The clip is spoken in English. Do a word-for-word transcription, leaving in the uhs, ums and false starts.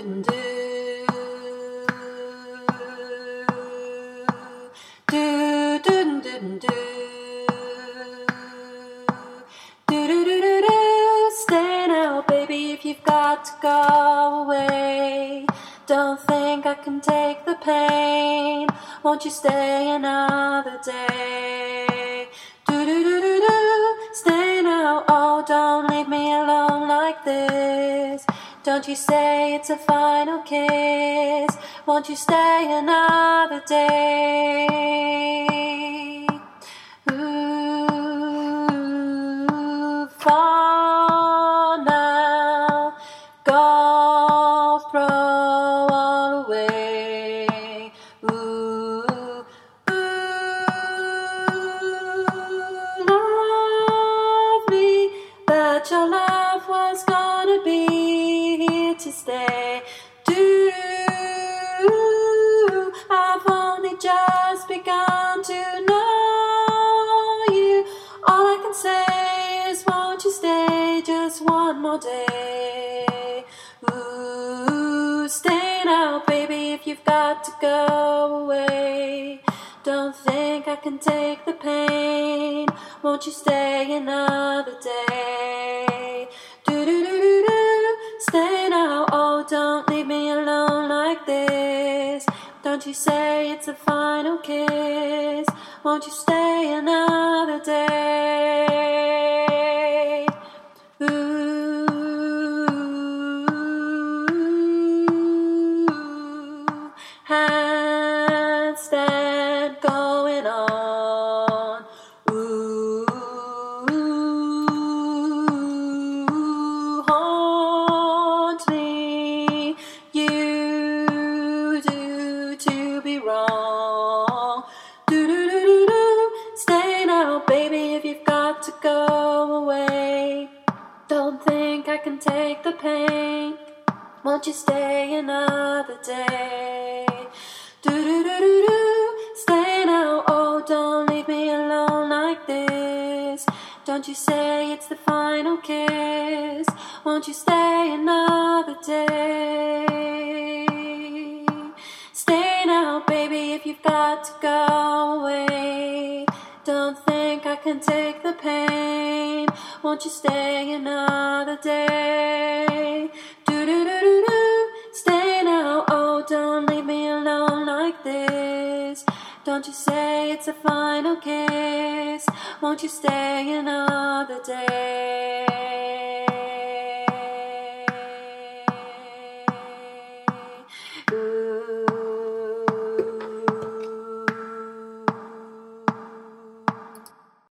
do do do do do do. Stay now, baby, if you've got to go away. Don't think I can take the pain. Won't you stay another day? Do do do do do. Stay now, oh, don't leave me alone like this. Don't you say it's a final kiss. Won't you stay another day? Ooh, fall now, go throw all away. Ooh, ooh, love me, that your love was gonna be here to stay. Do, I've only just begun to know you. All I can say is, won't you stay just one more day? Ooh, stay now, baby, if you've got to go away. Don't think I can take the pain. Won't you stay another day? Do do do do do. Stay now, oh, don't leave me alone like this. Don't you say it's a final kiss. Won't you stay another day? Ooh, handstand going on. Ooh, haunt me. You do to be wrong. Do do do do do. Stay now, baby, if you've got to go away. Don't think I can take the pain. Won't you stay another day? Do do do do do. Stay now, oh, don't leave me alone like this. Don't you say it's the final kiss. Won't you stay another day? Stay now, baby, if you've got to go away. Don't think I can take the pain. Won't you stay another day? Do do do do do. Stay now, oh, don't leave me alone like this. Don't you say it's a final kiss. Won't you stay another day?